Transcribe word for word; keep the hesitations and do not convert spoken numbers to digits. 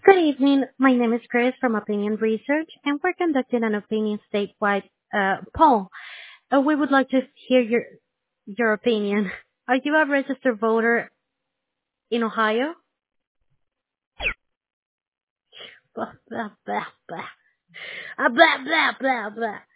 Good evening. My name is Chris from Opinion Research, and we're conducting an opinion statewide uh, poll. Uh, we would like to hear your your opinion. Are you a registered voter in Ohio? Blah, blah, blah, blah. Ah, blah, blah, blah, blah.